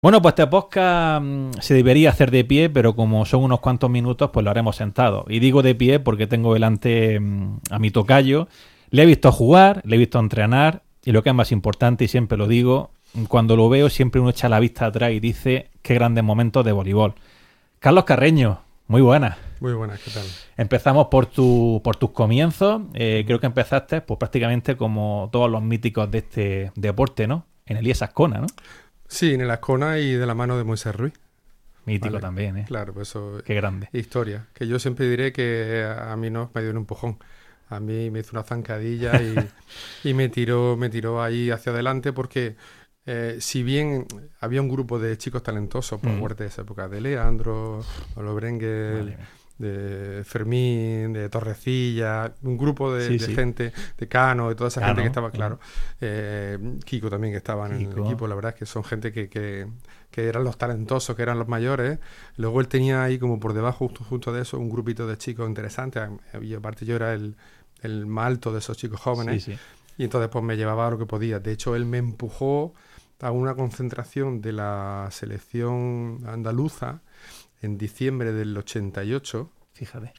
Bueno, pues este podcast se debería hacer de pie, pero como son unos cuantos minutos, pues lo haremos sentado. Y digo de pie porque tengo delante a mi tocayo. Le he visto jugar, le he visto entrenar, y lo que es más importante, y siempre lo digo, cuando lo veo siempre uno echa la vista atrás y dice qué grandes momentos de voleibol. Carlos Carreño, muy buenas. Muy buenas, ¿qué tal? Empezamos por tus comienzos. Creo que empezaste pues prácticamente como todos los míticos de este deporte, ¿no? En Elías Azcona, ¿no? Sí, en el Azcona y de la mano de Moisés Ruiz. Mítico Vale. también, ¿eh? Claro, pues eso Qué grande. historia. Que yo siempre diré que a mí no me dio un empujón. A mí me hizo una zancadilla y me tiró ahí hacia adelante porque si bien había un grupo de chicos talentosos por parte de esa época, de Leandro, Pablo Brengel, de Fermín, de Torrecilla, un grupo de gente, de Cano, de toda esa gente que estaba, claro. Kiko también que estaba en el equipo, la verdad es que son gente que eran los talentosos, que eran los mayores. Luego él tenía ahí como por debajo, justo de eso, un grupito de chicos interesantes. Y aparte yo era el más alto de esos chicos jóvenes. Sí. Y entonces pues me llevaba a lo que podía. De hecho, él me empujó a una concentración de la selección andaluza en diciembre del 88. Fíjate.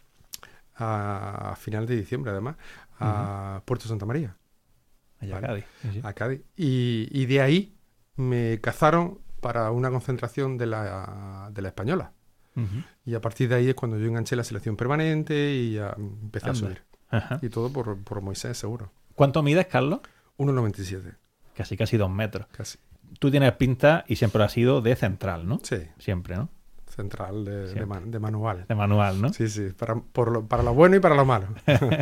A final de diciembre, además, a Puerto Santa María. Allá ¿vale? A Cádiz. Sí. A Cádiz. Y de ahí me cazaron para una concentración de la española. Y a partir de ahí es cuando yo enganché la selección permanente y ya empecé a subir. Y todo por Moisés, seguro. ¿Cuánto mides, Carlos? 1,97. Casi 2 metros. Casi. Tú tienes pinta y siempre has sido de central, ¿no? Sí. Siempre, ¿no? Central de manual. De manual, ¿no? Sí, para lo bueno y para lo malo.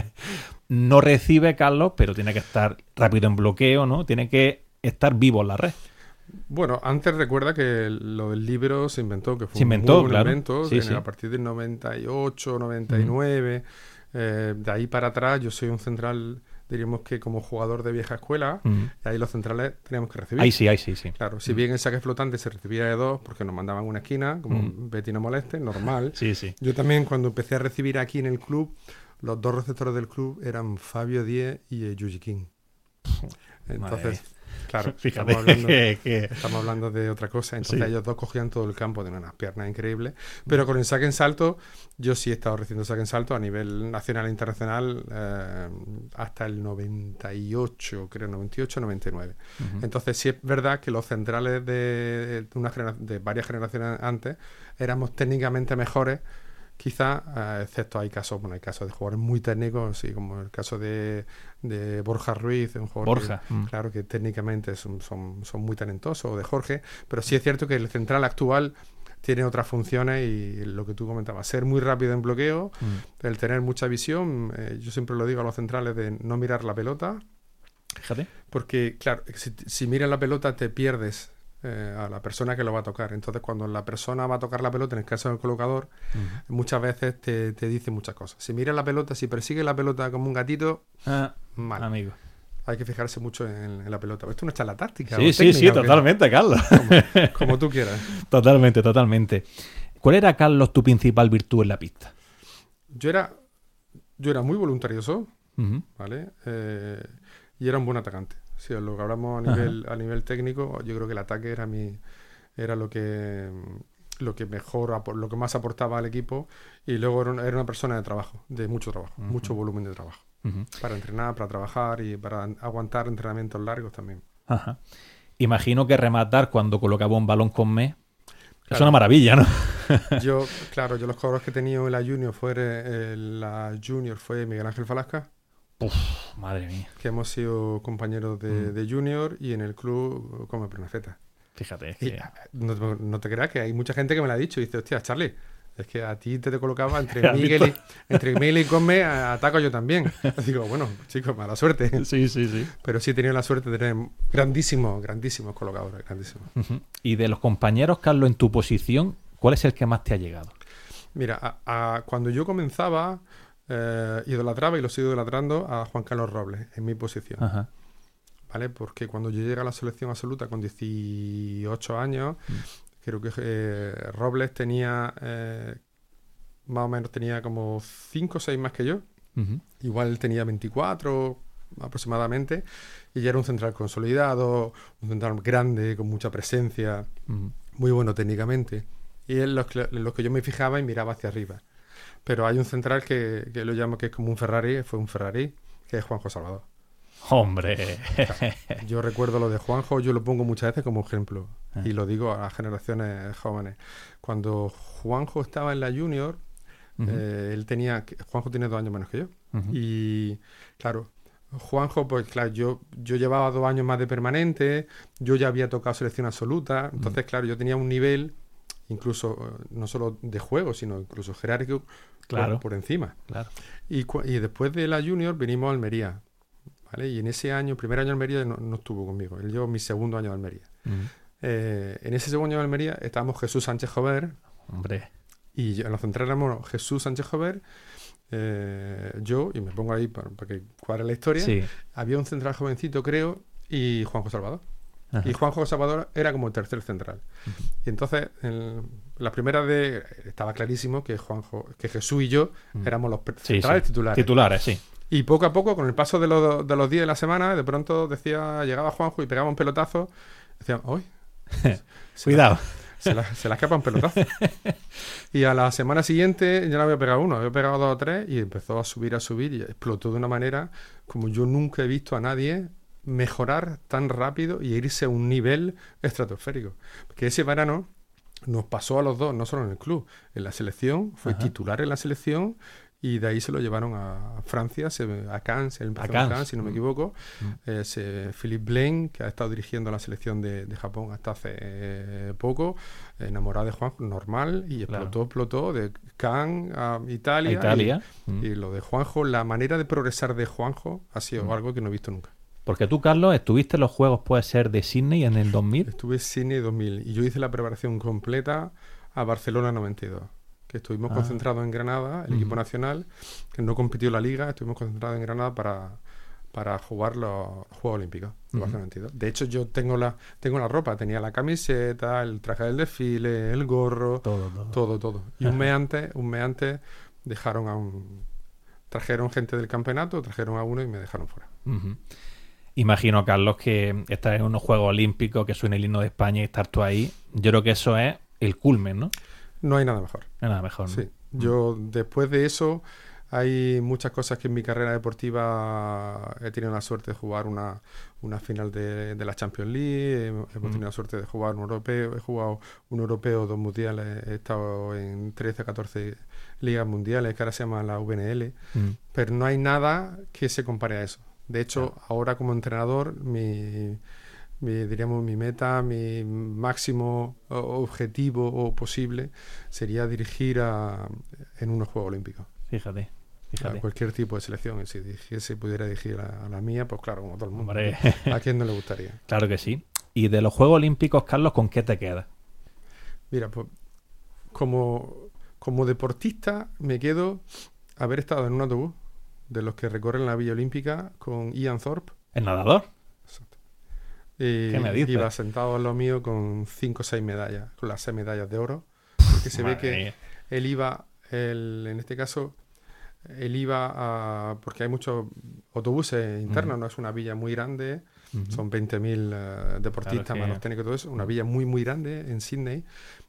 No recibe, Carlos, pero tiene que estar rápido en bloqueo, ¿no? Tiene que estar vivo en la red. Bueno, antes recuerda que lo del libro se inventó, que fue un muy buen invento, a partir del 98, 99. De ahí para atrás yo soy un central, diríamos que como jugador de vieja escuela, y ahí los centrales teníamos que recibir. Ahí sí. Claro, si bien el saque flotante se recibía de dos, porque nos mandaban una esquina, como Betty no moleste, normal. Sí. Yo también cuando empecé a recibir aquí en el club, los dos receptores del club eran Fabio Díez y Yuji King. Entonces, claro, fíjate estamos hablando de otra cosa. Entonces ellos dos cogían todo el campo de unas piernas increíbles. Pero con el saque en salto, yo sí he estado recibiendo saque en salto a nivel nacional e internacional hasta el 98, creo, 98, 99. Entonces sí es verdad que los centrales de varias generaciones antes éramos técnicamente mejores. Quizá, excepto hay casos de jugadores muy técnicos, sí, como el caso de Borja Ruiz, un jugador claro que técnicamente son muy talentosos, o de Jorge, pero sí es cierto que el central actual tiene otras funciones y lo que tú comentabas, ser muy rápido en bloqueo, el tener mucha visión. Yo siempre lo digo a los centrales de no mirar la pelota. Fíjate. Porque, claro, si miras la pelota te pierdes a la persona que lo va a tocar. Entonces cuando la persona va a tocar la pelota, en el caso del colocador, muchas veces te dice muchas cosas. Si mira la pelota, si persigue la pelota como un gatito, mal. Amigo. Hay que fijarse mucho en la pelota. Esto es una charla táctica. Sí, totalmente, Carlos. Como tú quieras. Totalmente. ¿Cuál era, Carlos, tu principal virtud en la pista? Yo era muy voluntarioso, ¿vale? Y era un buen atacante. Si lo que hablamos a nivel técnico, yo creo que el ataque era lo que mejor, lo que más aportaba al equipo, y luego era una persona de trabajo, de mucho trabajo, mucho volumen de trabajo, para entrenar, para trabajar y para aguantar entrenamientos largos también. Imagino que rematar cuando colocaba un balón con me es una maravilla, ¿no? Yo los jugadores que he tenido en la Junior fue Miguel Ángel Falasca. Madre mía. Que hemos sido compañeros de Junior y en el club como Prenafeta. Fíjate. No te creas que hay mucha gente que me lo ha dicho y dice, hostia, Charlie, es que a ti te colocaba entre Miguel y Conme, ataco yo también. Digo, bueno, chicos, mala suerte. Sí. Pero sí he tenido la suerte de tener grandísimos colocadores, grandísimos. Y de los compañeros, Carlos, en tu posición, ¿cuál es el que más te ha llegado? Mira, cuando yo comenzaba, idolatraba y lo sigo idolatrando a Juan Carlos Robles en mi posición. ¿Vale? Porque cuando yo llegué a la selección absoluta con 18 años, creo que Robles tenía más o menos como 5 o 6 más que yo. Igual tenía 24 aproximadamente, y ya era un central consolidado, un central grande, con mucha presencia, muy bueno técnicamente. Y en los que yo me fijaba y miraba hacia arriba. Pero hay un central que lo llamo que es como un Ferrari, fue un Ferrari, que es Juanjo Salvador. ¡Hombre! Yo recuerdo lo de Juanjo, yo lo pongo muchas veces como ejemplo. Y lo digo a las generaciones jóvenes. Cuando Juanjo estaba en la Junior, Juanjo tiene 2 años menos que yo. Y claro, Juanjo, pues claro, yo llevaba 2 años más de permanente, yo ya había tocado selección absoluta, entonces claro, yo tenía un nivel, incluso no solo de juego, sino incluso jerárquico, por encima. Claro. Y después de la Junior vinimos a Almería, ¿vale? Y en ese año, primer año de Almería, no estuvo conmigo, él llevó mi segundo año de Almería. En ese segundo año de Almería estábamos Jesús Sánchez Jover. Hombre. Y en los centrales éramos Jesús Sánchez Jover, yo, y me pongo ahí para que cuadre la historia. Sí. Había un central jovencito, creo, y Juanjo Salvador. Ajá. Y Juanjo Salvador era como el tercer central. Y entonces, la primera vez estaba clarísimo que Jesús y yo éramos los centrales titulares. Titulares, sí. Y poco a poco, con el paso de los días de la semana, de pronto llegaba Juanjo y pegaba un pelotazo. Decían, ¡ay! Cuidado. Se la escapa un pelotazo. Y a la semana siguiente ya no había pegado uno, había pegado 2 o 3 y empezó a subir y explotó de una manera como yo nunca he visto a nadie mejorar tan rápido y irse a un nivel estratosférico. Porque ese verano nos pasó a los dos, no solo en el club, en la selección, fue titular en la selección. Y de ahí se lo llevaron a Francia, a Cannes, él empezó en Cannes, si no me equivoco. Philippe Blaine, que ha estado dirigiendo la selección de Japón hasta hace poco, enamorado de Juanjo, normal, y explotó de Cannes a Italia. Y lo de Juanjo, la manera de progresar de Juanjo ha sido algo que no he visto nunca. Porque tú, Carlos, estuviste en los Juegos, puede ser, de Sydney en el 2000. Estuve en Sydney 2000 y yo hice la preparación completa a Barcelona 92. Que estuvimos concentrados en Granada, el equipo nacional, que no compitió en la liga, estuvimos concentrados en Granada para jugar los Juegos Olímpicos de Barcelona 92. De hecho, yo tengo la ropa, tenía la camiseta, el traje del desfile, el gorro, todo. Y un mes antes trajeron gente del campeonato, trajeron a uno y me dejaron fuera. Imagino, Carlos, que estar en unos Juegos Olímpicos, que suene el himno de España y estar tú ahí, yo creo que eso es el culmen, ¿no? No hay nada mejor. No hay nada mejor, ¿no? Sí. Yo, después de eso, hay muchas cosas que en mi carrera deportiva he tenido la suerte de jugar una final de la Champions League, hemos tenido la suerte de jugar un europeo, he jugado un europeo, 2 mundiales, he estado en 13, 14 ligas mundiales, que ahora se llama la VNL, pero no hay nada que se compare a eso. De hecho, ahora como entrenador, mi meta, mi máximo objetivo posible sería dirigir en unos Juegos Olímpicos. Fíjate. A cualquier tipo de selección. Y si pudiera dirigir a la mía, pues claro, como todo el mundo. Hombre. ¿A quién no le gustaría? Claro que sí. Y de los Juegos Olímpicos, Carlos, ¿con qué te quedas? Mira, pues como deportista me quedo haber estado en un autobús de los que recorren la Villa Olímpica con Ian Thorpe. ¿El nadador? Exacto. ¿Qué me dices? Iba sentado al lado mío con 5 o 6 medallas, con las 6 medallas de oro. Porque se ve que él iba, en este caso, porque hay muchos autobuses internos, no es una villa muy grande, son 20.000 deportistas, más los técnicos y todo eso, una villa muy, muy grande en Sydney.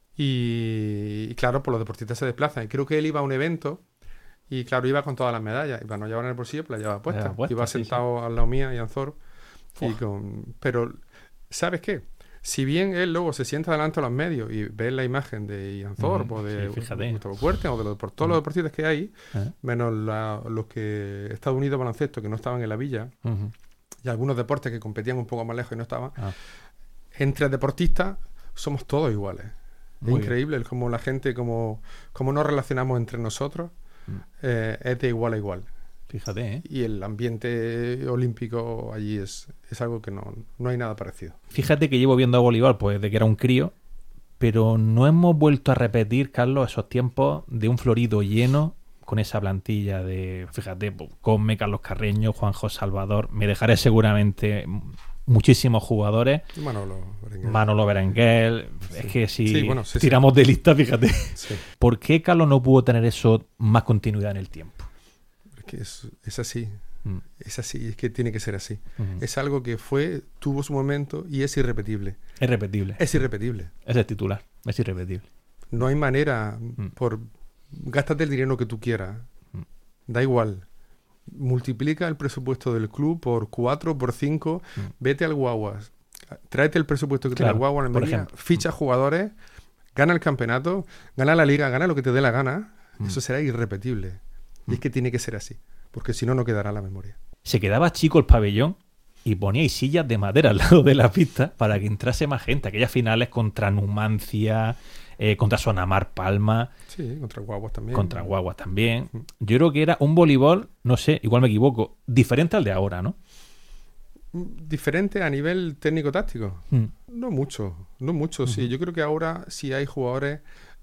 Y claro, pues los deportistas se desplazan. Y creo que él iba a un evento y claro, iba con todas las medallas. Y para no llevar en el bolsillo, pues la llevaba puesta. Iba sentado al lado mía, Ian Thorpe. Pero, ¿sabes qué? Si bien él luego se sienta delante de los medios y ve la imagen de Ian Thorpe o de Gustavo Kuerten o de todos los deportistas que hay, menos los que Estados Unidos baloncesto que no estaban en la villa, y algunos deportes que competían un poco más lejos y no estaban, entre deportistas somos todos iguales. Es increíble el cómo la gente, cómo nos relacionamos entre nosotros, es de igual a igual. Fíjate, ¿eh? Y el ambiente olímpico allí es algo que no hay nada parecido. Fíjate que llevo viendo a voleibol pues desde que era un crío, pero no hemos vuelto a repetir, Carlos, esos tiempos de un Florido lleno con esa plantilla de, fíjate, Cosme, Carlos Carreño, Juanjo Salvador. Me dejaré seguramente muchísimos jugadores. Manolo Berenguer. Sí. Es que si tiramos de lista, fíjate. Sí. ¿Por qué Carlos no pudo tener eso más continuidad en el tiempo? Que es así. Es así, es que tiene que ser así. Es algo que tuvo su momento y es irrepetible. Es repetible. Es irrepetible. Es el titular, es irrepetible. No hay manera, gástate el dinero que tú quieras. Da igual. Multiplica el presupuesto del club por 4, por 5, vete al Guaguas. Tráete el presupuesto que tiene el Guaguas en Almería, ficha jugadores, gana el campeonato, gana la liga, gana lo que te dé la gana. Eso será irrepetible. Y es que tiene que ser así, porque si no, no quedará en la memoria. Se quedaba chico el pabellón y poníais sillas de madera al lado de la pista para que entrase más gente. Aquellas finales contra Numancia, contra Sonamar Palma. Sí, contra Guaguas también. Contra Guaguas también. Yo creo que era un voleibol, no sé, igual me equivoco, diferente al de ahora, ¿no? Diferente a nivel técnico-táctico. No mucho. Sí. Yo creo que ahora sí hay jugadores,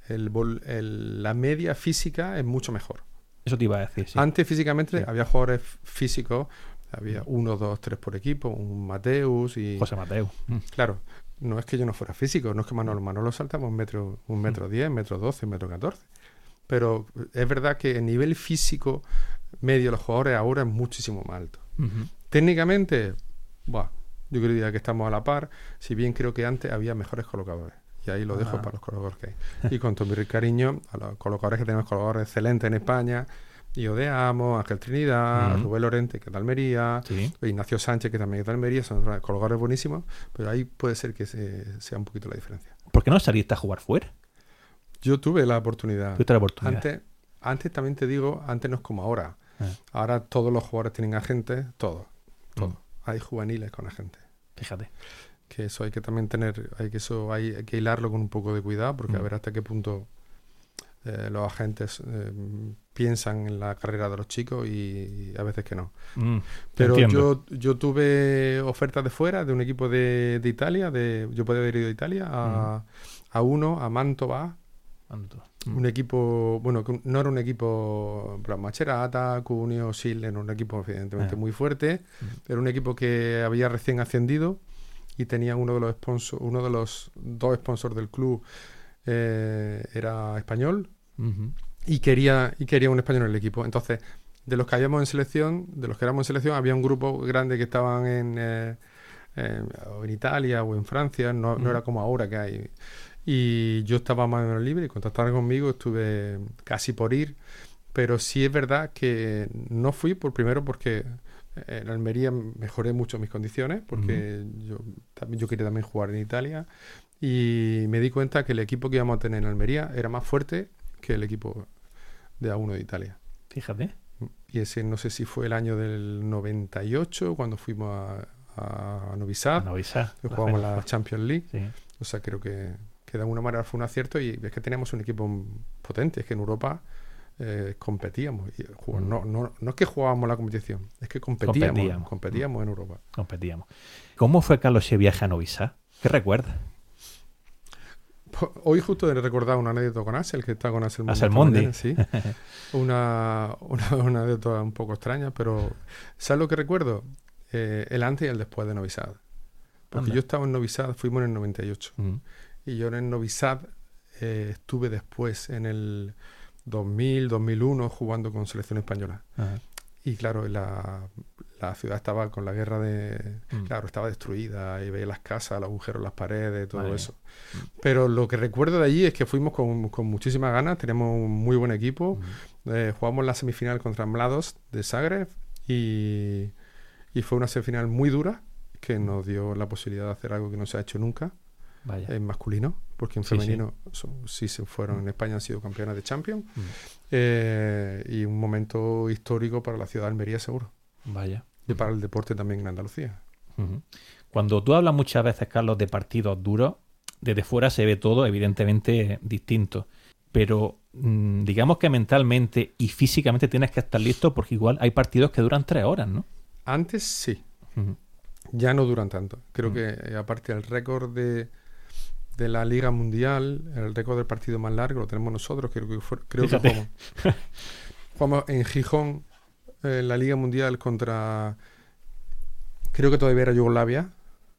la media física es mucho mejor. Eso te iba a decir, sí. Antes físicamente había jugadores físicos, había 1, 2, 3 por equipo, un Mateus y... José Mateus. Claro, no es que yo no fuera físico, no es que Manolo saltamos 1,10 m, 1,12 m, 1,14 m. Pero es verdad que el nivel físico medio de los jugadores ahora es muchísimo más alto. Técnicamente, yo diría que estamos a la par, si bien creo que antes había mejores colocadores. Y ahí lo dejo para los colocadores que hay. Y con todo mi cariño a los colocadores que tenemos, colocadores excelentes en España, Io de Amo, Ángel Trinidad, Rubén Lorente, que es de Almería, Ignacio Sánchez, que también es de Almería, son colocadores buenísimos, pero ahí puede ser que sea un poquito la diferencia. ¿Por qué no saliste a jugar fuera? Yo tuve la oportunidad. ¿Tuviste la oportunidad? Antes también te digo, antes no es como ahora. Ahora todos los jugadores tienen agentes, todos. Hay juveniles con agentes. Fíjate. Que eso hay que también hay que hilarlo con un poco de cuidado, porque a ver hasta qué punto los agentes piensan en la carrera de los chicos y a veces que no. Pero yo tuve ofertas de fuera, de un equipo de Italia, yo podía haber ido a Italia, a Mantova. Un equipo, bueno, que no era un equipo Macerata, Cuneo, Sile, era un equipo evidentemente muy fuerte. Era un equipo que había recién ascendido y tenía uno de los dos sponsors del club era español y quería un español en el equipo. Entonces, de los que éramos en selección, había un grupo grande que estaban en Italia o en Francia, no era como ahora que hay. Y yo estaba más o menos libre y contactaron conmigo, estuve casi por ir, pero sí es verdad que no fui primero porque en Almería mejoré mucho mis condiciones, porque yo quería también jugar en Italia y me di cuenta que el equipo que íbamos a tener en Almería era más fuerte que el equipo de A1 de Italia. Fíjate. Y ese no sé si fue el año del 98 cuando fuimos a Novi Sad. Jugamos la Champions League. Sí. O sea, creo que de alguna manera fue un acierto y es que teníamos un equipo potente, es que en Europa competíamos. No es que jugábamos la competición, es que competíamos en Europa. Competíamos. ¿Cómo fue, Carlos, ese viaje a Novi Sad? ¿Qué recuerdas? Hoy justo he recordado una anécdota con Axel, que está con Axel Mondi. Sí. una anécdota un poco extraña, pero ¿sabes lo que recuerdo? El antes y el después de Novi Sad. Porque yo estaba en Novi Sad, fuimos en el 98. Y yo en Novi Sad estuve después, en el 2000, 2001, jugando con selección española. Y claro, la ciudad estaba con la guerra claro, estaba destruida y veía las casas, los agujeros en las paredes, todo eso. Pero lo que recuerdo de allí es que fuimos con muchísimas ganas, teníamos un muy buen equipo. Jugamos la semifinal contra Mladost de Zagreb y fue una semifinal muy dura que nos dio la posibilidad de hacer algo que no se ha hecho nunca. En masculino, porque en femenino sí se fueron. En España han sido campeonas de Champions. Y un momento histórico para la ciudad de Almería, seguro. Y para el deporte también en Andalucía. Cuando tú hablas muchas veces, Carlos, de partidos duros, desde fuera se ve todo evidentemente distinto. Pero digamos que mentalmente y físicamente tienes que estar listo, porque igual hay partidos que duran 3 horas, ¿no? Antes sí. Ya no duran tanto. Creo que aparte del récord de la Liga Mundial, el récord del partido más largo lo tenemos nosotros. Creo que jugamos en Gijón la Liga Mundial contra, creo que todavía era Yugoslavia.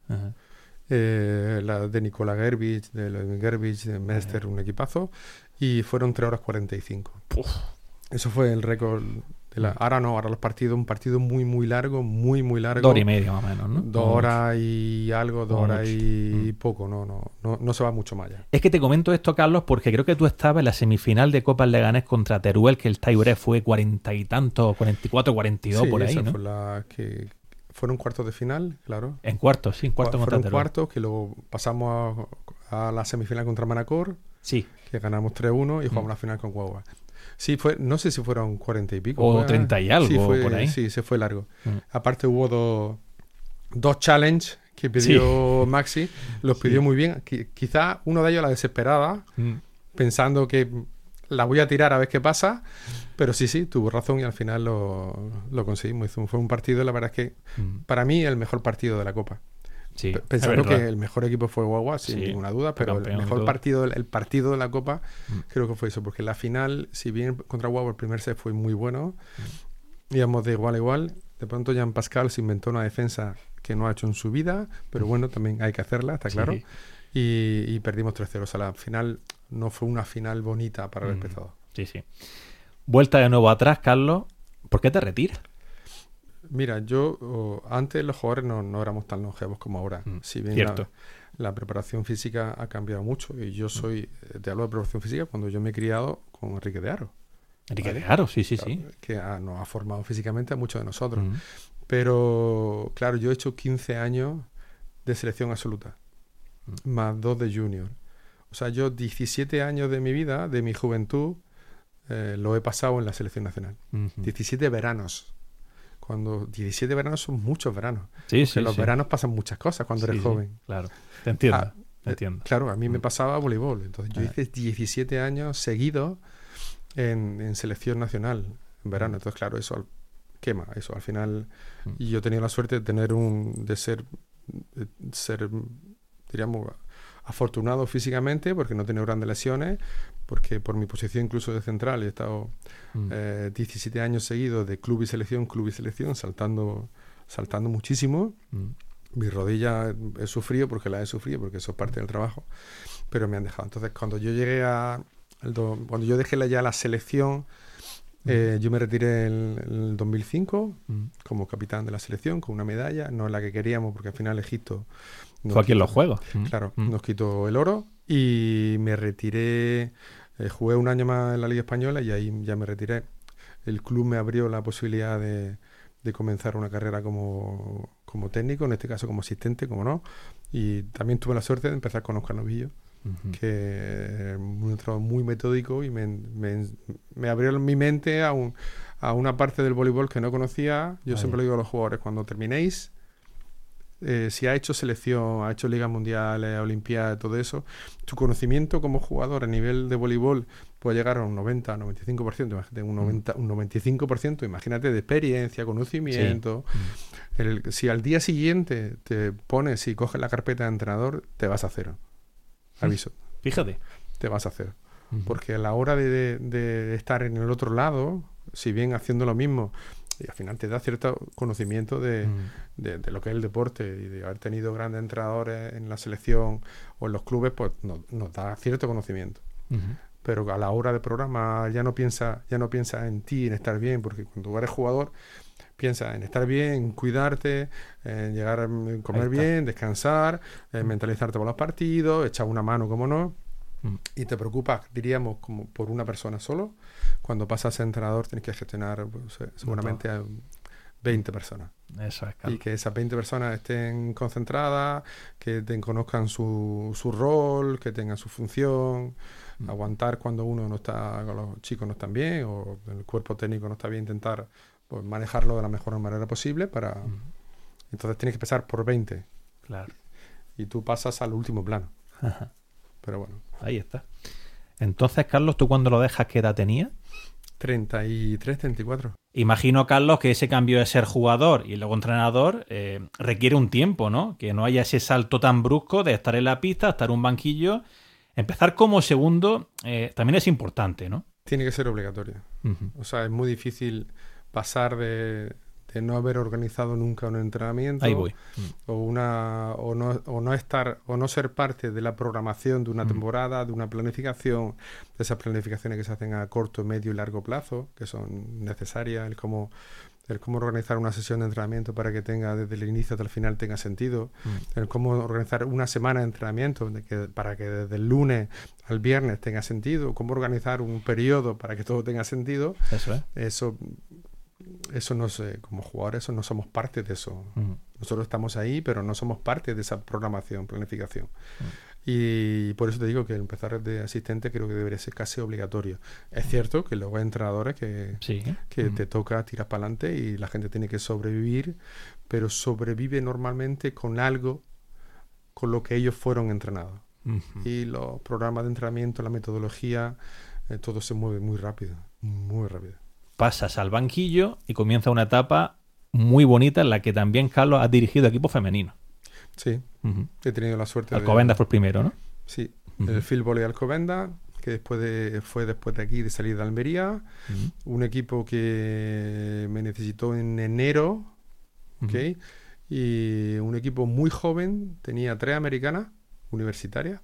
La de Nikola Gerbic, de Mester, un equipazo, y fueron 3 horas 45. Eso fue el récord Ahora no, ahora los partidos, un partido muy, muy largo, muy, muy largo. 2 horas y media más o menos, ¿no? 2 horas y algo, 2 horas mucho. y poco, no se va mucho más allá. Es que te comento esto, Carlos, porque creo que tú estabas en la semifinal de Copa Leganés contra Teruel, que el tiebreak fue 40 y tantos, 44, 42 por ahí, esa ¿no? fue la que fueron cuartos de final, claro. En cuartos, sí, en cuartos contra Fueron Teruel. cuartos, que luego pasamos a la semifinal contra Manacor, Sí. que ganamos 3-1 y jugamos la final con Guagua. Sí, no sé si fueron 40 y pico. O 30 y algo, sí, por ahí. Sí, se fue largo. Aparte hubo dos challenge que pidió Maxi, los pidió muy bien. Quizá uno de ellos la desesperada, pensando que la voy a tirar a ver qué pasa, pero sí, tuvo razón y al final lo conseguimos. Fue un partido, la verdad es que para mí el mejor partido de la Copa. Sí, Pensando que el mejor equipo fue Guagua, sin ninguna duda, pero el mejor partido de la Copa creo que fue eso, porque la final, si bien contra Guagua el primer set fue muy bueno, íbamos de igual a igual, de pronto Jean Pascal se inventó una defensa que no ha hecho en su vida, pero bueno, también hay que hacerla, está claro, y perdimos 3-0. O sea, la final no fue una final bonita para el espectador. Sí. Vuelta de nuevo atrás, Carlos, ¿por qué te retiras? Mira, antes los jugadores no éramos tan longevos como ahora. Si bien la preparación física ha cambiado mucho, y yo te hablo de preparación física cuando yo me he criado con Enrique de Haro. Enrique de Haro, sí. Que nos ha formado físicamente a muchos de nosotros. Pero, claro, yo he hecho 15 años de selección absoluta, más 2 de junior. O sea, yo 17 años de mi vida, de mi juventud, lo he pasado en la selección nacional. 17 veranos. Cuando 17 veranos son muchos veranos. Sí. Los veranos pasan muchas cosas cuando eres joven. Claro, te entiendo. Claro, a mí me pasaba voleibol. Entonces yo hice 17 años seguidos en selección nacional en verano. Entonces, claro, eso quema. Eso al final, y yo he tenido la suerte de tener de ser, diríamos, afortunado físicamente, porque no he tenido grandes lesiones, porque por mi posición incluso de central he estado 17 años seguidos de club y selección, saltando muchísimo. Mi rodilla he sufrido porque eso es parte del trabajo, pero me han dejado. Entonces, cuando yo llegué cuando yo dejé ya la selección, yo me retiré en el 2005 como capitán de la selección, con una medalla, no la que queríamos, porque al final Egipto fue aquí en los Juegos. Claro, nos quitó el oro y me retiré. Jugué un año más en la Liga Española y ahí ya me retiré. El club me abrió la posibilidad de comenzar una carrera como técnico, en este caso como asistente, como no. Y también tuve la suerte de empezar con Óscar Novillo, que es un trabajo muy metódico y me abrió mi mente a una parte del voleibol que no conocía. Yo siempre le digo a los jugadores, cuando terminéis, si ha hecho selección, ha hecho ligas mundiales, olimpiadas, todo eso, tu conocimiento como jugador a nivel de voleibol puede llegar a un 90, 95%, imagínate, un 95%, imagínate, de experiencia, conocimiento. Si al día siguiente te pones y coges la carpeta de entrenador, te vas a cero. Aviso. Fíjate. Te vas a cero. Porque a la hora de estar en el otro lado, si bien haciendo lo mismo, y al final te da cierto conocimiento de lo que es el deporte, y de haber tenido grandes entrenadores en la selección o en los clubes, pues nos da cierto conocimiento. Pero a la hora de programar ya no piensa en ti, en estar bien, porque cuando eres jugador piensa en estar bien, en cuidarte, en llegar a comer bien, descansar, mentalizarte por los partidos, echar una mano, como no. Y te preocupas, diríamos, como por una persona solo. Cuando pasas a ser entrenador tienes que gestionar seguramente a 20 personas. Eso es, claro. Y que esas 20 personas estén concentradas, que conozcan su rol, que tengan su función. Aguantar cuando uno no está, con los chicos no están bien, o el cuerpo técnico no está bien, intentar pues manejarlo de la mejor manera posible para... Entonces tienes que pasar por 20. Claro. Y tú pasas al último plano. Pero bueno. Ahí está. Entonces, Carlos, ¿tú cuando lo dejas qué edad tenías? 33, 34. Imagino, Carlos, que ese cambio de ser jugador y luego entrenador requiere un tiempo, ¿no? Que no haya ese salto tan brusco de estar en la pista, estar en un banquillo. Empezar como segundo también es importante, ¿no? Tiene que ser obligatorio. O sea, es muy difícil pasar de de no haber organizado nunca un entrenamiento. Ahí voy. O no estar o no ser parte de la programación de una temporada, de una planificación, de esas planificaciones que se hacen a corto, medio y largo plazo, que son necesarias, el cómo organizar una sesión de entrenamiento para que tenga desde el inicio hasta el final tenga sentido, el cómo organizar una semana de entrenamiento para que desde el lunes al viernes tenga sentido, cómo organizar un periodo para que todo tenga sentido. Eso no sé, como jugadores no somos parte de eso. Nosotros estamos ahí, pero no somos parte de esa programación, planificación. Y por eso te digo que empezar de asistente creo que debería ser casi obligatorio. Es cierto que luego hay entrenadores que te toca tirar para adelante y la gente tiene que sobrevivir, pero sobrevive normalmente con algo con lo que ellos fueron entrenados. Y los programas de entrenamiento, la metodología, todo se mueve muy rápido, muy rápido. Pasas al banquillo y comienza una etapa muy bonita en la que también Carlos ha dirigido equipos femeninos. Sí, he tenido la suerte Alcobendas fue el primero, ¿no? Sí, el Field Volley Alcobendas, que fue después de aquí, de salir de Almería, un equipo que me necesitó en enero, ¿okay? Y un equipo muy joven, tenía 3 americanas universitarias,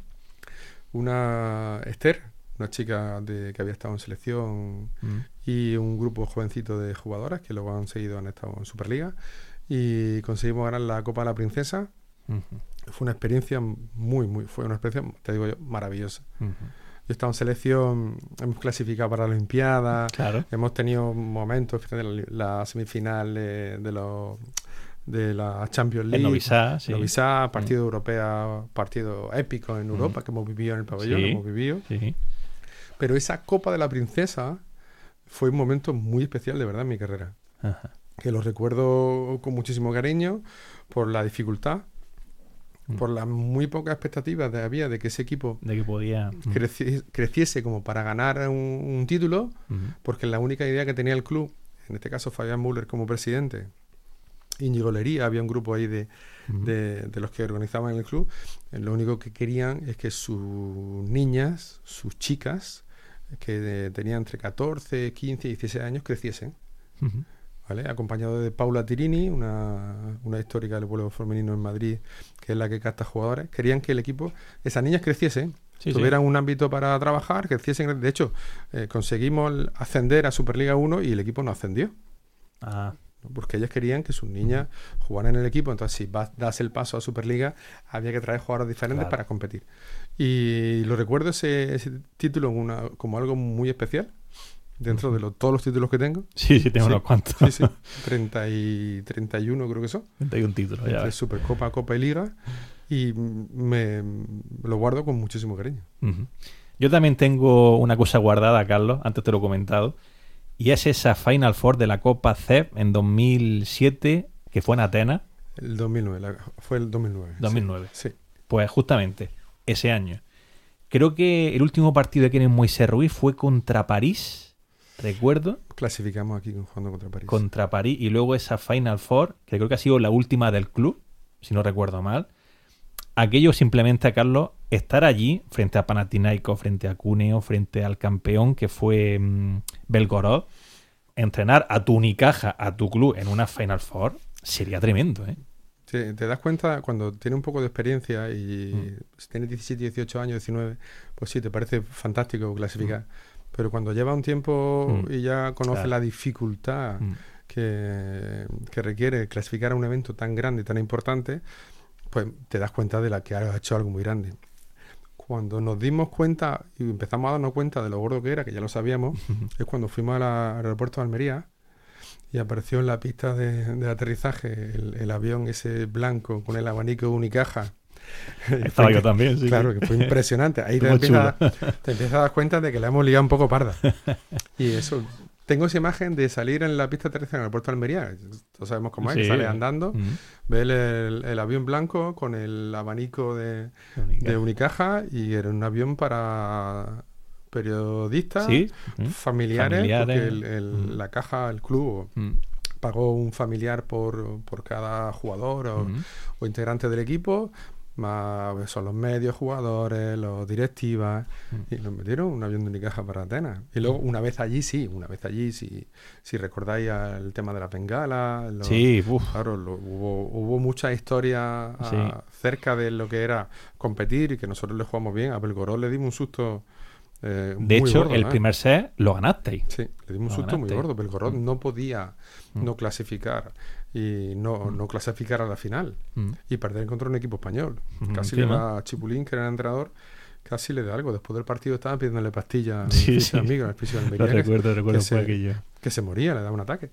una Esther, una chica que había estado en selección, y un grupo jovencito de jugadoras que luego han estado en Superliga, y conseguimos ganar la Copa de la Princesa. Fue una experiencia fue una experiencia, te digo yo, maravillosa. Yo he estado en selección, hemos clasificado para la Olimpiada, hemos tenido momentos, fíjate, la semifinal de la Champions League, Novi Sad, partido europeo, partido épico en Europa que hemos vivido en el pabellón, pero esa Copa de la Princesa fue un momento muy especial de verdad en mi carrera, que lo recuerdo con muchísimo cariño por la dificultad, por las muy pocas expectativas que había de que ese equipo podía creciese como para ganar un título, porque la única idea que tenía el club, en este caso Fabián Müller como presidente, Íñigo Lería, había un grupo ahí de los que organizaban el club, lo único que querían es que sus niñas, sus chicas, que tenían entre 14, 15 y 16 años, creciesen. ¿Vale? Acompañado de Paula Tirini, una histórica del voleibol femenino en Madrid, que es la que capta jugadores. Querían que el equipo, esas niñas creciesen, tuvieran un ámbito para trabajar, creciesen. De hecho, conseguimos ascender a Superliga 1 y el equipo no ascendió. Porque ellas querían que sus niñas jugaran en el equipo. Entonces, si das el paso a Superliga, había que traer jugadores diferentes para competir. Y lo recuerdo ese título como algo muy especial. Dentro de todos los títulos que tengo. Sí, tengo unos cuantos. 31 creo que son. 31 títulos, ya ves. Supercopa, Copa y Liga. Y lo guardo con muchísimo cariño. Yo también tengo una cosa guardada, Carlos, antes te lo he comentado, y es esa Final Four de la Copa CEP en 2007, que fue en Atenas. El 2009, fue el 2009. 2009. Sí. Pues justamente, ese año. Creo que el último partido de Kenneth Moisés Ruiz fue contra París. Recuerdo. Clasificamos aquí jugando contra París. Y luego esa Final Four, que creo que ha sido la última del club, si no recuerdo mal. Aquello simplemente, Carlos, estar allí, frente a Panathinaikos, frente a Cúneo, frente al campeón que fue Belgorod, entrenar a tu Unicaja, a tu club, en una Final Four, sería tremendo, ¿eh? Te das cuenta cuando tienes un poco de experiencia y si tienes 17, 18 años, 19, pues sí, te parece fantástico clasificar. Pero cuando lleva un tiempo y ya conoces la dificultad que requiere clasificar a un evento tan grande y tan importante, pues te das cuenta de la que has hecho algo muy grande. Cuando nos dimos cuenta y empezamos a darnos cuenta de lo gordo que era, que ya lo sabíamos, es cuando fuimos al aeropuerto de Almería y apareció en la pista de aterrizaje el avión ese blanco con el abanico Unicaja. Estaba yo también, sí. Claro, que fue impresionante. Ahí te empiezas a dar cuenta de que la hemos liado un poco parda. Y eso, tengo esa imagen de salir en la pista de aterrizaje en el puerto de Almería. Todos sabemos cómo es, que sale andando, ve el avión blanco con el abanico de Unicaja, y era un avión para periodistas, familiares, porque la caja, el club, pagó un familiar por cada jugador o integrante del equipo. más son los medios, jugadores, los directivas, y nos metieron un avión de Unicaja para Atenas. Y luego, una vez allí, si recordáis el tema de las bengalas, Sí, claro, hubo mucha historia cerca de lo que era competir y que nosotros le jugamos bien. A Belgorod le dimos un susto de hecho, gordo, el primer set lo ganasteis. Sí, le dimos un susto muy gordo. Belgorod no podía no clasificar y no clasificar a la final y perder contra un equipo español. Casi le da a Chipulín, que era el entrenador, casi le da algo. Después del partido estaba pidiéndole pastillas a amigo, al fisio de Almería. Recuerdo que se moría, le daba un ataque.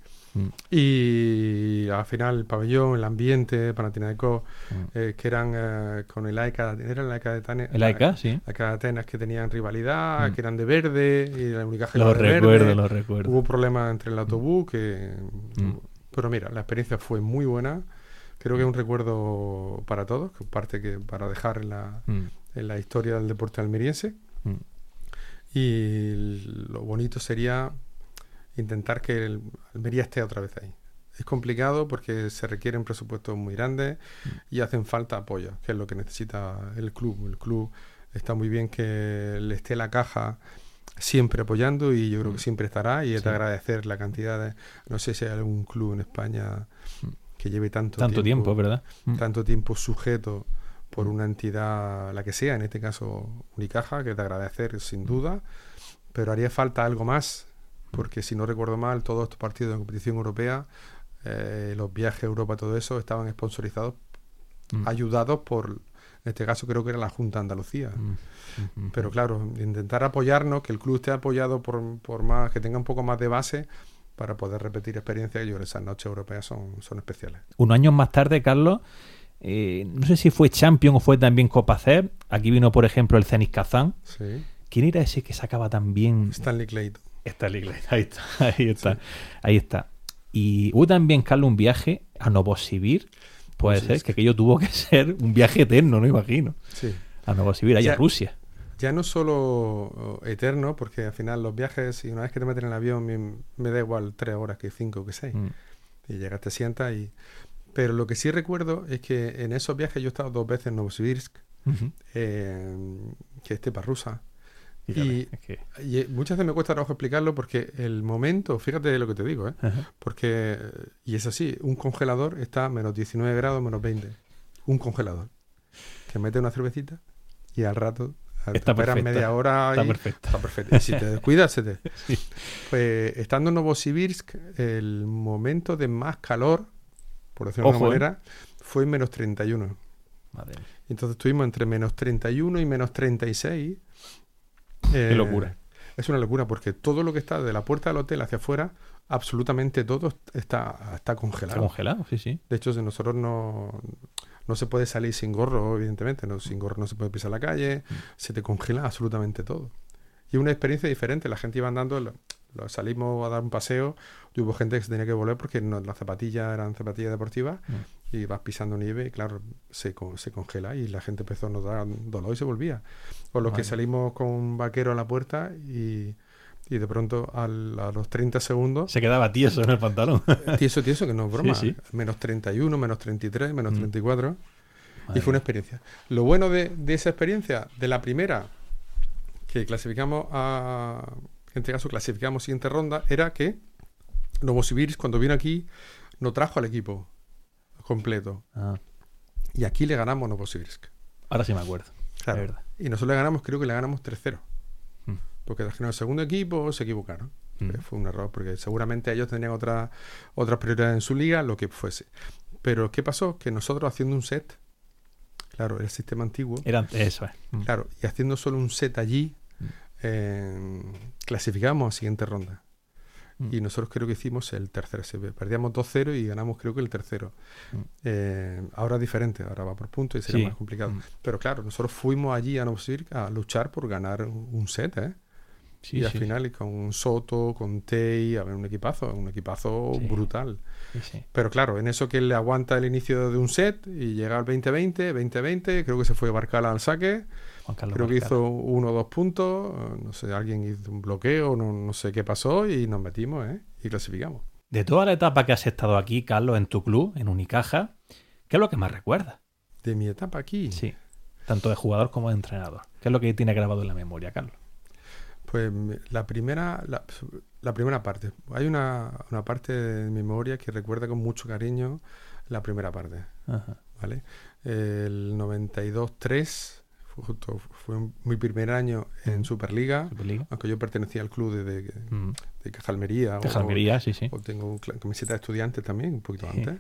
Y al final el pabellón, el ambiente, Panathinaikos, que eran con el AEK, era el AEK de Atenas. El AEK, sí. AEK de Atenas, que tenían rivalidad, que eran de verde, y la Unicaja lo de verde. Lo recuerdo. Hubo problemas entre el autobús, pero mira, la experiencia fue muy buena. Creo que es un recuerdo para todos, que parte que para dejar en la historia del deporte almeriense. Y lo bonito sería intentar que el Almería esté otra vez ahí. Es complicado porque se requieren presupuestos muy grandes y hacen falta apoyo, que es lo que necesita el club. El club está muy bien que le esté la caja siempre apoyando, y yo creo que siempre estará, y es de agradecer la cantidad de... No sé si hay algún club en España que lleve tanto tiempo, ¿verdad? Tanto tiempo sujeto por una entidad, la que sea, en este caso Unicaja, que es de agradecer sin duda, pero haría falta algo más, porque si no recuerdo mal, todos estos partidos de competición europea, los viajes a Europa, todo eso, estaban sponsorizados, ayudados por, en este caso creo que era la Junta de Andalucía. Pero claro, intentar apoyarnos, que el club esté apoyado por más, que tenga un poco más de base para poder repetir experiencias. Y yo creo que esas noches europeas son especiales. Unos años más tarde, Carlos, no sé si fue Champions o fue también Copa CEP. Aquí vino, por ejemplo, el Zenit Kazán. Sí. ¿Quién era ese que sacaba tan bien? Stanley Clayton. Ahí está. Y hubo también, Carlos, un viaje a Novosibir. Puede ser que aquello tuvo que ser un viaje eterno, no imagino. Sí. A Novosibir, allá a Rusia. Ya no solo eterno, porque al final los viajes, y una vez que te meten en el avión, me da igual 3 horas que 5 que 6. Y llegas, te sientas y... Pero lo que sí recuerdo es que en esos viajes yo he estado 2 veces en Novosibirsk, que es estepa rusa. Y muchas veces me cuesta trabajo explicarlo porque el momento, fíjate lo que te digo, porque, y es así, un congelador está a menos 19 grados, menos 20. Un congelador. Te mete una cervecita y al rato esperas media hora y está perfecto. Y si te descuidas, se te... Sí. Pues estando en Novosibirsk, el momento de más calor, por decirlo de alguna manera, fue en menos 31. Madre. Entonces estuvimos entre menos 31 y menos 36. Qué locura. Es una locura porque todo lo que está de la puerta del hotel hacia afuera, absolutamente todo está congelado. Está congelado, sí. De hecho, nosotros no se puede salir sin gorro, evidentemente. Sin gorro no se puede pisar la calle. Se te congela absolutamente todo. Y una experiencia diferente. La gente iba andando, salimos a dar un paseo y hubo gente que se tenía que volver porque las zapatillas eran zapatillas deportivas y vas pisando nieve y claro, se congela y la gente empezó a notar dolor y se volvía. O los que salimos con un vaquero a la puerta y de pronto a los 30 segundos... Se quedaba tieso en el pantalón. Tieso, que no es broma. Sí. Menos 31, menos 33, menos 34. Madre. Y fue una experiencia. Lo bueno de esa experiencia, de la primera, que clasificamos en este caso clasificamos siguiente ronda, era que Novosibirsk, cuando vino aquí, no trajo al equipo completo. Y aquí le ganamos a Novosibirsk. Ahora sí me acuerdo. Claro. Verdad. Y nosotros le ganamos, creo que le ganamos 3-0. Porque trajeron el segundo equipo, se equivocaron. Fue un error, porque seguramente ellos tenían otras prioridades en su liga, lo que fuese. Pero ¿qué pasó? Que nosotros haciendo un set, claro, el sistema antiguo. Eso es. Claro, y haciendo solo un set allí, clasificamos a siguiente ronda. Y nosotros creo que hicimos el tercero. Perdíamos 2-0 y ganamos creo que el tercero. Ahora es diferente, ahora va por puntos y sería más complicado. Pero claro, nosotros fuimos allí a Novosibirsk a luchar por ganar un set, y al final con Soto, con Tei, a ver, un equipazo brutal. Sí. Pero claro, en eso que le aguanta el inicio de un set y llega al 20-20, creo que se fue Barcala al saque. Creo que hizo 1 o 2 puntos, no sé, alguien hizo un bloqueo, no sé qué pasó y nos metimos, y clasificamos. De toda la etapa que has estado aquí, Carlos, en tu club, en Unicaja, ¿qué es lo que más recuerdas? De mi etapa aquí. Sí, tanto de jugador como de entrenador. ¿Qué es lo que tiene grabado en la memoria, Carlos? Pues la primera parte. Hay una parte de mi memoria que recuerda con mucho cariño la primera parte. Ajá. ¿Vale? El 92-3 fue mi primer año en Superliga, aunque yo pertenecía al club de Caja Almería. Caja Almería, sí. O tengo una camiseta de estudiante también, un poquito antes.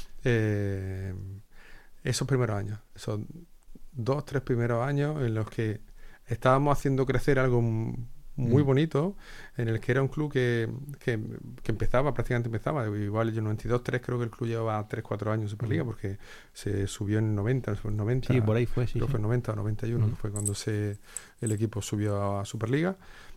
Esos primeros años, esos 2-3 primeros años en los que estábamos haciendo crecer algo muy bonito, en el que era un club que prácticamente empezaba. Igual yo en 92-3 creo que el club llevaba 3-4 años en Superliga, porque se subió en 90. Sí, por ahí fue, sí. Creo que fue en 90 o 91, que fue cuando el equipo subió a Superliga.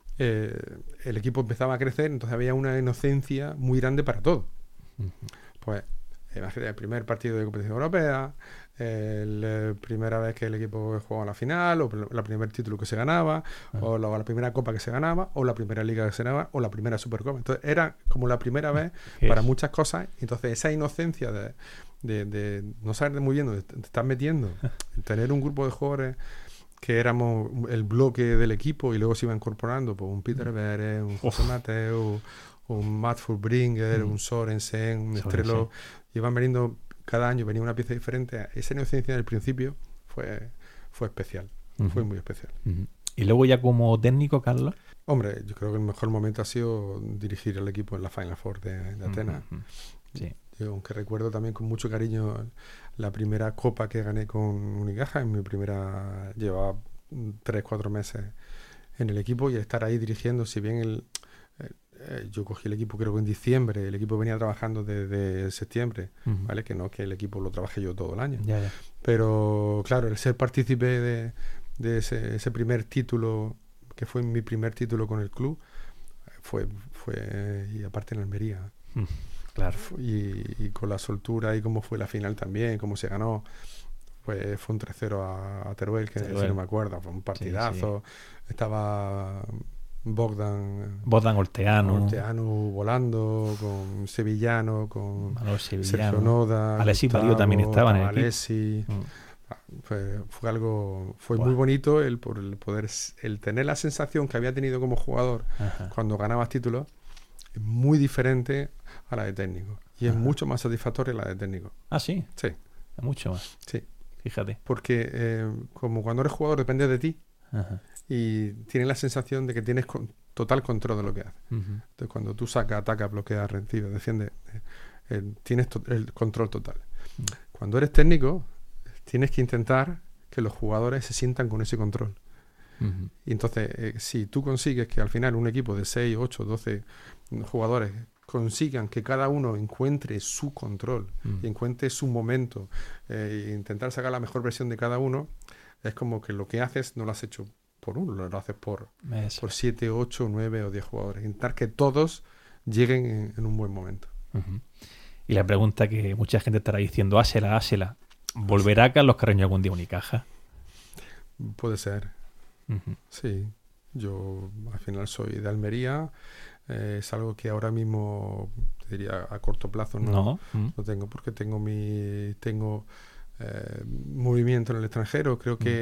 El equipo empezaba a crecer, entonces había una inocencia muy grande para todo. Pues el primer partido de competición europea, la primera vez que el equipo jugaba a la final, o el primer título que se ganaba, o la primera copa que se ganaba, o la primera liga que se ganaba, o la primera supercopa. Entonces era como la primera vez para muchas cosas. Entonces esa inocencia de no saber muy bien dónde te estás metiendo, tener un grupo de jugadores que éramos el bloque del equipo y luego se iba incorporando, pues un Peter Beres, un José Mateo, un Matt Fulbringer, un Sorensen, un Estrelo, iban veniendo cada año, venía una pieza diferente. Esa inocencia del principio fue especial, fue muy especial. Y luego ya como técnico, Carlos. Hombre, yo creo que el mejor momento ha sido dirigir al equipo en la Final Four de Atenas. Sí. Yo, aunque recuerdo también con mucho cariño la primera copa que gané con Unicaja, llevaba 3-4 meses en el equipo, y estar ahí dirigiendo, si bien yo cogí el equipo creo que en diciembre, el equipo venía trabajando desde septiembre, ¿vale? Que no que el equipo lo trabajé yo todo el año. Ya. Pero claro, el ser partícipe de ese primer título, que fue mi primer título con el club, fue y aparte en Almería. Claro. Y con la soltura y cómo fue la final también, cómo se ganó. Pues fue un 3-0 a Teruel, que si no me acuerdo, fue un partidazo. Sí. Estaba Bogdan Olteanu volando, con Sevillano, con Sergio Noda, Alessi Valio también estaba en el equipo. Fue muy bonito el tener la sensación que había tenido como jugador cuando ganabas títulos, es muy diferente a la de técnico, y es mucho más satisfactoria la de técnico. ¿Ah, sí? Sí. Mucho más. Sí. Fíjate. Porque como cuando eres jugador depende de ti, y tienes la sensación de que tienes total control de lo que haces. Entonces cuando tú sacas, atacas, bloqueas, recibes, defiendes, tienes el control total. Cuando eres técnico, tienes que intentar que los jugadores se sientan con ese control. Y entonces, si tú consigues que al final un equipo de 6, 8, 12 jugadores consigan que cada uno encuentre su control y encuentre su momento, e intentar sacar la mejor versión de cada uno, es como que lo que haces no lo has hecho por uno, lo haces por 7, 8, 9 o 10 jugadores. Intentar que todos lleguen en un buen momento. Y la pregunta que mucha gente estará diciendo, hásela. ¿Volverá Carlos Carreño algún día a Unicaja? Puede ser. Sí. Yo al final soy de Almería. Es algo que ahora mismo, te diría, a corto plazo no tengo, porque tengo movimiento en el extranjero. Creo que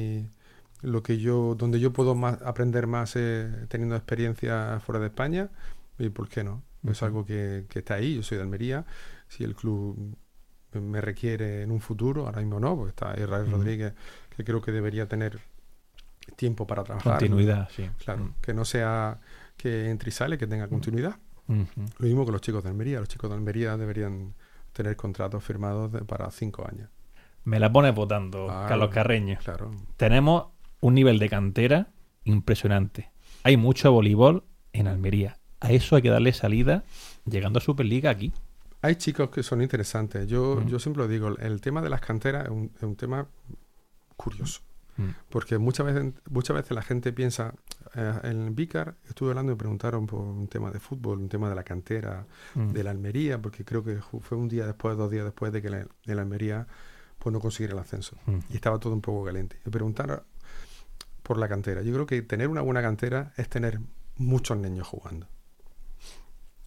donde yo puedo aprender más teniendo experiencia fuera de España, y por qué no. Es algo que está ahí. Yo soy de Almería. Si el club me requiere en un futuro, ahora mismo no, porque está Israel Rodríguez, que creo que debería tener tiempo para trabajar. Continuidad, sí. Claro, que no sea que entre y sale, que tenga continuidad. Lo mismo que los chicos de Almería. Los chicos de Almería deberían tener contratos firmados para 5 años. Me la pones votando, Carlos Carreño. Claro. Tenemos un nivel de cantera impresionante. Hay mucho voleibol en Almería. A eso hay que darle salida llegando a Superliga aquí. Hay chicos que son interesantes. Yo siempre lo digo, el tema de las canteras es un tema curioso. Porque muchas veces la gente piensa, en Vícar estuve hablando y me preguntaron por un tema de fútbol, un tema de la cantera de la Almería, porque creo que fue 2 días después de que la Almería pues no consiguiera el ascenso. Y estaba todo un poco caliente. Me preguntaron por la cantera. Yo creo que tener una buena cantera es tener muchos niños jugando. Ahí está.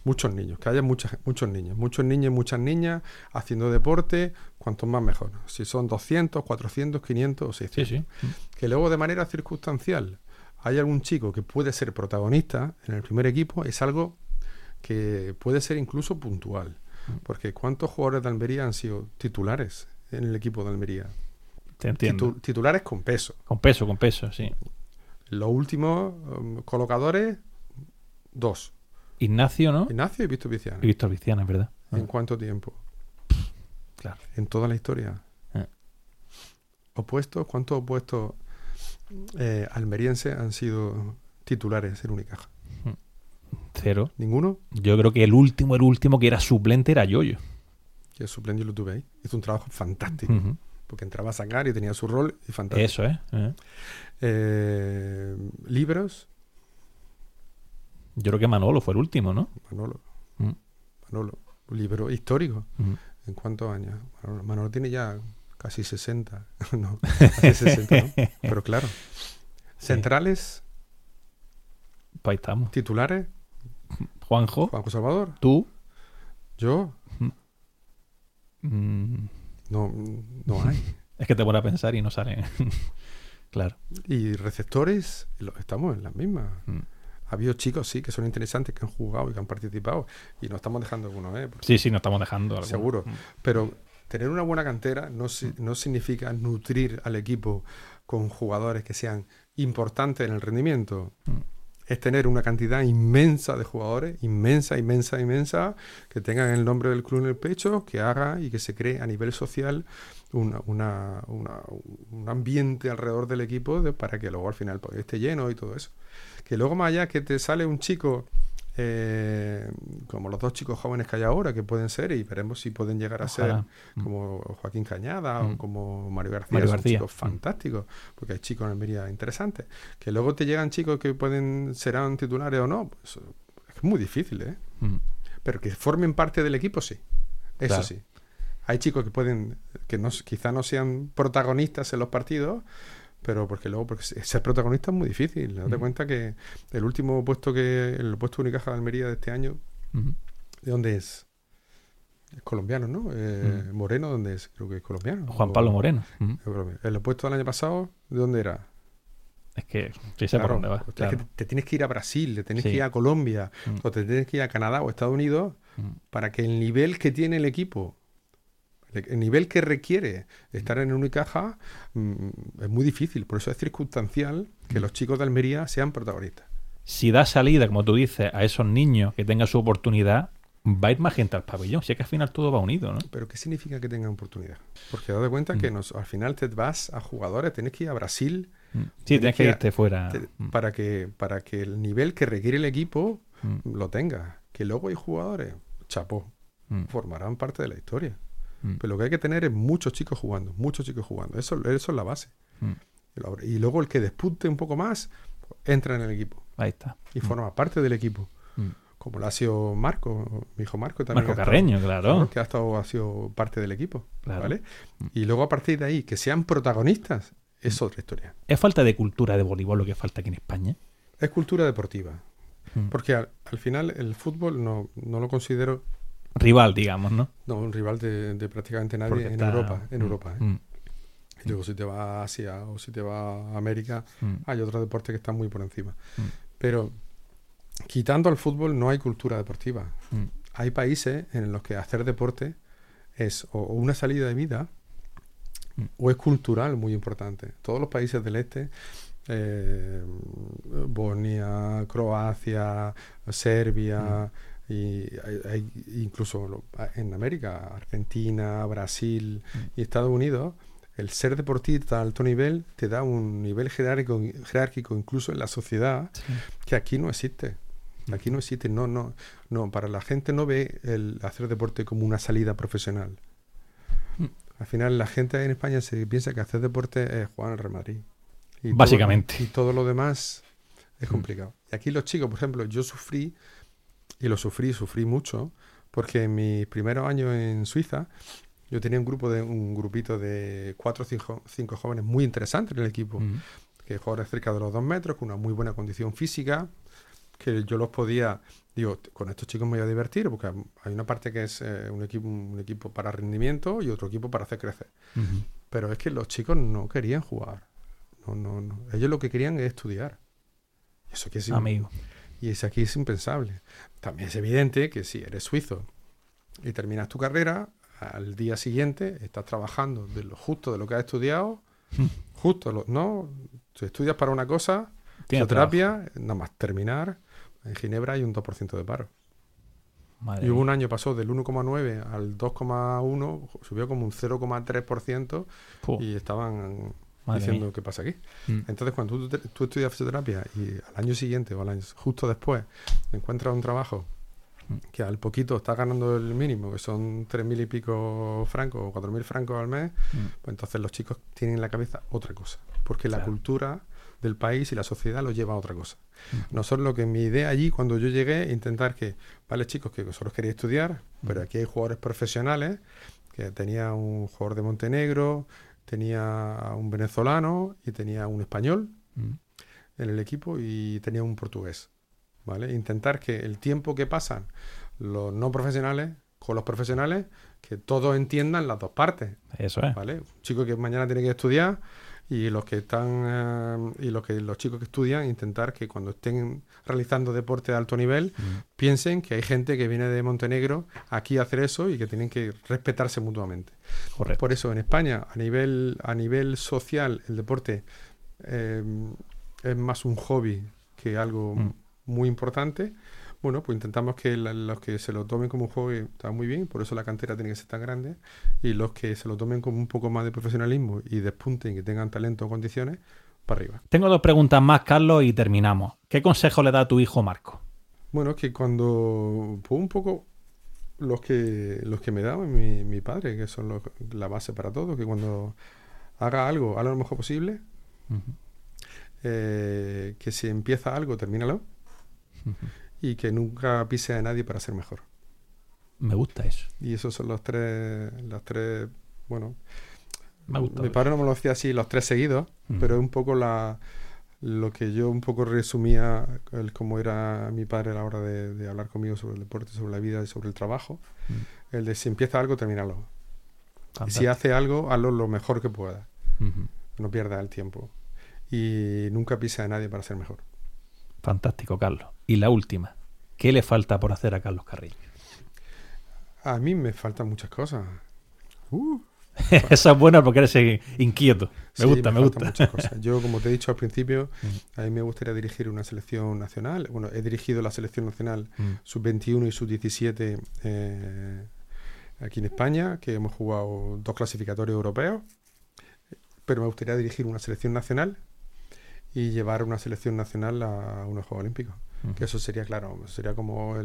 muchos niños, que haya muchos niños y muchas niñas haciendo deporte, cuanto más mejor. Si son 200, 400, 500 o 600. Sí. Que luego de manera circunstancial hay algún chico que puede ser protagonista en el primer equipo, es algo que puede ser incluso puntual. Porque ¿cuántos jugadores de Almería han sido titulares en el equipo de Almería? Te entiendo. Titulares con peso. Con peso, sí. Los últimos colocadores, 2. Ignacio, ¿no? Ignacio y Víctor Viciana. Y Víctor Viciana, es verdad. ¿En cuánto tiempo? Claro. En toda la historia. ¿Opuestos? ¿Cuántos opuestos almerienses han sido titulares en Unicaja? 0. ¿Ninguno? Yo creo que el último que era suplente era Yoyo. Que el suplente yo lo tuve ahí. Hizo un trabajo fantástico. Porque entraba a sacar y tenía su rol y fantástico. Eso es. Libros. Yo creo que Manolo fue el último, ¿no? Manolo. Un libro histórico. ¿En cuántos años? Manolo tiene ya casi 60. No, casi 60, ¿no? Pero claro. Centrales. Pues ahí estamos. Titulares. Juanjo. Salvador. Tú. Yo. No hay. Es que te pones a pensar y no salen. Claro. Y receptores, estamos en las mismas. Ha habido chicos, sí, que son interesantes, que han jugado y que han participado. Y nos estamos dejando algunos, ¿eh? Sí, nos estamos dejando algunos. Seguro. Pero tener una buena cantera no significa nutrir al equipo con jugadores que sean importantes en el rendimiento. Es tener una cantidad inmensa de jugadores, inmensa, que tengan el nombre del club en el pecho, que haga y que se cree a nivel social un ambiente alrededor del equipo para que luego al final pues, esté lleno y todo eso. Que luego más allá que te sale un chico como los 2 chicos jóvenes que hay ahora, que pueden ser, y veremos si pueden llegar a ser como Joaquín Cañada o como Mario García. Son chicos fantásticos, porque hay chicos en Almería interesantes. Que luego te llegan chicos que serán titulares o no, pues, es muy difícil, ¿eh? Pero que formen parte del equipo, sí. Eso claro. Sí. Hay chicos que quizá no sean protagonistas en los partidos, pero porque ser protagonista es muy difícil. Date cuenta que el último puesto el puesto Unicaja de Almería de este año, ¿de dónde es? Es colombiano, ¿no? Moreno, ¿dónde es? Creo que es colombiano. Juan Pablo Moreno. El puesto del año pasado, ¿de dónde era? Es que sí sé por dónde va. Claro. Es que te tienes que ir a Brasil, te tienes que ir a Colombia, o te tienes que ir a Canadá o Estados Unidos para que el nivel que tiene el equipo, el nivel que requiere estar en Unicaja es muy difícil. Por eso es circunstancial que los chicos de Almería sean protagonistas. Si da salida, como tú dices, a esos niños que tengan su oportunidad, va a ir más gente al pabellón. Si es que al final todo va unido, ¿no? Pero ¿qué significa que tengan oportunidad? Porque date cuenta que al final te vas a jugadores, tenés que ir a Brasil. Sí, tienes que irte fuera. Para que el nivel que requiere el equipo lo tenga. Que luego hay jugadores, chapó, formarán parte de la historia. Pero lo que hay que tener es muchos chicos jugando. Eso es la base. Y luego el que despunte un poco más, entra en el equipo. Ahí está. Y forma parte del equipo. Como lo ha sido Marco, mi hijo Marco también. Marco Carreño, claro. Que ha sido parte del equipo. Claro. ¿Vale? Y luego a partir de ahí, que sean protagonistas, es otra historia. ¿Es falta de cultura de voleibol lo que falta aquí en España? Es cultura deportiva. Porque al final el fútbol no lo considero... Rival, digamos, ¿no? No, un rival de prácticamente nadie en Europa. Y luego si te vas a Asia o si te vas a América, hay otros deportes que están muy por encima. Pero quitando al fútbol no hay cultura deportiva. Hay países en los que hacer deporte es o una salida de vida o es cultural muy importante. Todos los países del este, Bosnia, Croacia, Serbia... Y hay incluso en América, Argentina, Brasil y Estados Unidos, el ser deportista a alto nivel te da un nivel jerárquico incluso en la sociedad que aquí no existe. Aquí no existe. No, para la gente no ve el hacer deporte como una salida profesional. Al final la gente en España se piensa que hacer deporte es jugar al Real Madrid. Básicamente. Y todo lo demás es complicado. Y aquí los chicos, por ejemplo, yo sufrí sufrí mucho, porque en mis primeros años en Suiza yo tenía un grupito de 4 o 5 jóvenes muy interesantes en el equipo, que jugadores cerca de los 2 metros, con una muy buena condición física, que yo los podía, digo, con estos chicos me voy a divertir, porque hay una parte que es un equipo para rendimiento y otro equipo para hacer crecer. Ujú. Pero es que los chicos no querían jugar. No. Ellos lo que querían es estudiar. Eso que es Amigo. Y eso aquí es impensable. También es evidente que si eres suizo y terminas tu carrera, al día siguiente estás trabajando justo de lo que has estudiado, ¿no? Si estudias para una cosa, Tiene fisioterapia, nada más terminar, en Ginebra hay un 2% de paro. Madre Y hubo mía. un año pasó del 1,9 al 2,1, subió como un 0,3% Puh, y estaban madre diciendo mía. qué pasa aquí. Mm. Entonces, cuando tú estudias fisioterapia y al año siguiente o justo después encuentras un trabajo que al poquito estás ganando el mínimo, que son 3.000 y pico francos o 4.000 francos al mes, pues entonces los chicos tienen en la cabeza otra cosa. Porque la Claro. cultura del país y la sociedad los lleva a otra cosa. Nosotros lo que mi idea allí, cuando yo llegué, intentar que, vale chicos, que vosotros queréis estudiar, pero aquí hay jugadores profesionales, que tenía un jugador de Montenegro, tenía un venezolano y tenía un español en el equipo y tenía un portugués, ¿vale? Intentar que el tiempo que pasan los no profesionales con los profesionales, que todos entiendan las dos partes, Eso es. ¿vale? Un chico que mañana tiene que estudiar y los chicos que estudian, intentar que cuando estén realizando deporte de alto nivel, piensen que hay gente que viene de Montenegro aquí a hacer eso y que tienen que respetarse mutuamente. Correcto. Por eso en España, a nivel social, el deporte es más un hobby que algo muy importante. Bueno, pues intentamos que los que se lo tomen como un hobby está muy bien, por eso la cantera tiene que ser tan grande, y los que se lo tomen como un poco más de profesionalismo y despunten, que tengan talento o condiciones, para arriba. Tengo 2 preguntas más, Carlos, y terminamos. ¿Qué consejo le da a tu hijo Marco? Bueno, es que cuando, pues un poco los que me daba mi padre, que son la base para todo, que cuando haga lo mejor posible, que si empieza algo, termínalo, y que nunca pise a nadie para ser mejor. Me gusta eso. Y esos son las tres, bueno, Me gusta. mi padre no me lo decía así los 3 seguidos, pero es un poco lo que yo un poco resumía cómo era mi padre a la hora de hablar conmigo sobre el deporte, sobre la vida y sobre el trabajo. El de si empieza algo, termínalo. Y si hace algo, hazlo lo mejor que pueda. No pierdas el tiempo. Y nunca pise a nadie para ser mejor. Fantástico, Carlos. Y la última. ¿Qué le falta por hacer a Carlos Carrillo? A mí me faltan muchas cosas. Eso es bueno porque eres inquieto. Me gusta. faltan muchas cosas. Yo, como te he dicho al principio, a mí me gustaría dirigir una selección nacional. Bueno, he dirigido la selección nacional sub-21 y sub-17 aquí en España, que hemos jugado 2 clasificatorios europeos. Pero me gustaría dirigir una selección nacional y llevar una selección nacional a unos Juegos Olímpicos. Que eso sería, claro, sería como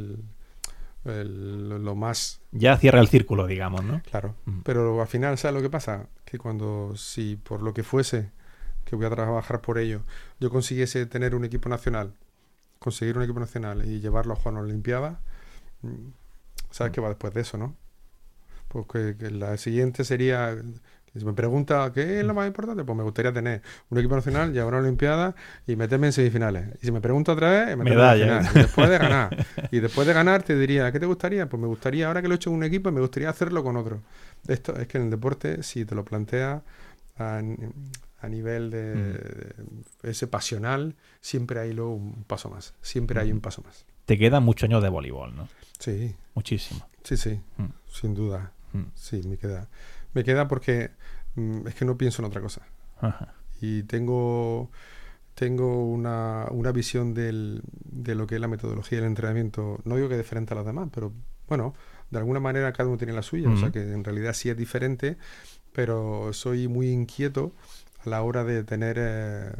lo más... Ya cierra el círculo, digamos, ¿no? Claro. Pero al final, ¿sabes lo que pasa? Que si por lo que fuese, que voy a trabajar por ello, yo consiguiese tener un equipo nacional, conseguir un equipo nacional y llevarlo a jugar a una Olimpiada, ¿sabes qué va después de eso, no? Porque que la siguiente sería... Si me pregunta qué es lo más importante, pues me gustaría tener un equipo nacional, llevar una Olimpiada y meterme en semifinales. Y si me pregunta otra vez, meterme en final. Y después de ganar, te diría, ¿qué te gustaría? Pues me gustaría, ahora que lo he hecho en un equipo, me gustaría hacerlo con otro. Esto es que en el deporte, si te lo planteas a nivel de ese pasional, siempre hay luego un paso más. Siempre hay un paso más. Te quedan muchos años de voleibol, ¿no? Sí. Muchísimo. Sí, sin duda. Sí, me queda. Me queda porque es que no pienso en otra cosa. Ajá. Y tengo una visión de lo que es la metodología del entrenamiento. No digo que diferente a las demás, pero bueno, de alguna manera cada uno tiene la suya. O sea que en realidad sí es diferente, pero soy muy inquieto a la hora de tener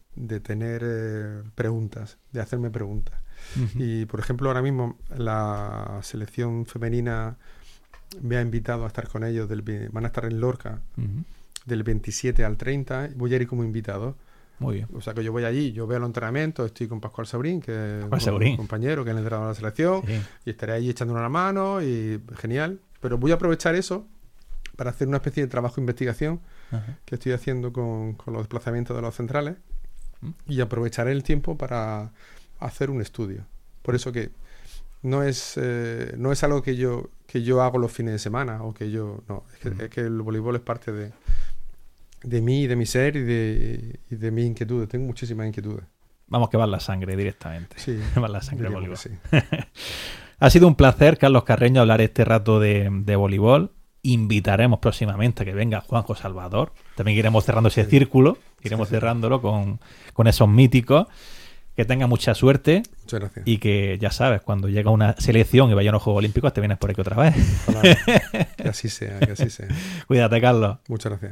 preguntas, de hacerme preguntas. Y por ejemplo, ahora mismo la selección femenina me ha invitado a estar con ellos, van a estar en Lorca del 27 al 30, voy a ir como invitado. Muy bien. O sea que yo voy allí, yo veo los entrenamientos, estoy con Pascual Sabrín, que es Sabrín, un compañero que es el entrenador de la selección, sí. Y estaré allí echándole una mano y genial. Pero voy a aprovechar eso para hacer una especie de trabajo de investigación que estoy haciendo con los desplazamientos de los centrales y aprovecharé el tiempo para hacer un estudio. Por eso que no es algo que yo hago los fines de semana o que yo... No, es que el voleibol es parte de mí, de mi ser y de mis inquietudes. Tengo muchísimas inquietudes. Vamos, que va en la sangre directamente. Sí. Va en la sangre del voleibol. Sí. Ha sido un placer, Carlos Carreño, hablar este rato de voleibol. Invitaremos próximamente a que venga Juanjo Salvador. También iremos cerrando ese círculo. Iremos cerrándolo con esos míticos. Que tenga mucha suerte. Muchas gracias. Y que, ya sabes, cuando llega una selección y vaya a unos Juegos Olímpicos, te vienes por aquí otra vez. Ojalá que así sea, que así sea. Cuídate, Carlos. Muchas gracias.